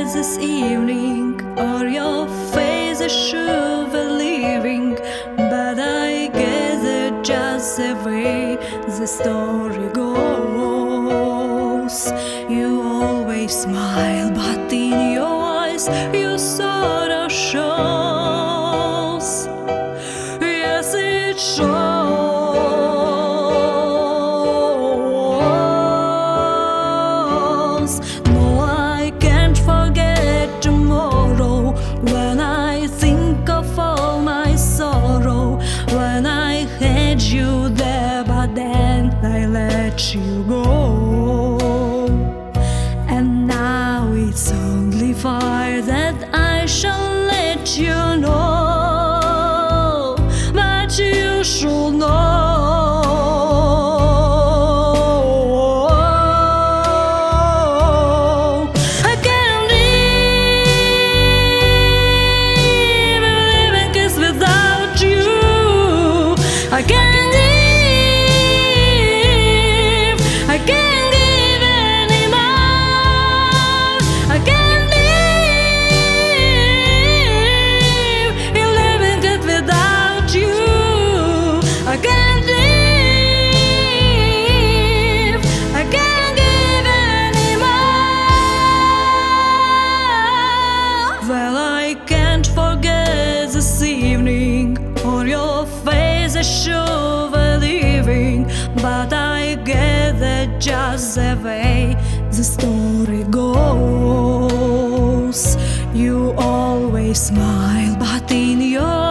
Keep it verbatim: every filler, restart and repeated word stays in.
this evening, or your face is sure believing, but I guess it's just the way the story goes. You always smile, but in your eyes you sort of shows. Yes, it shows. No, I can't forget tomorrow when I think of all my sorrow. When I had you there, but then I let you go. And now it's only fair that I shall let you know, but you should know. I can't live, live a kiss without you. I can't live, I can't give anymore. I can't live, live a kiss without you. I can't live, I can't give anymore. Well, I can't forget this evening, or your face is sure believing, but I get that just the way the story goes. You always smile, but in your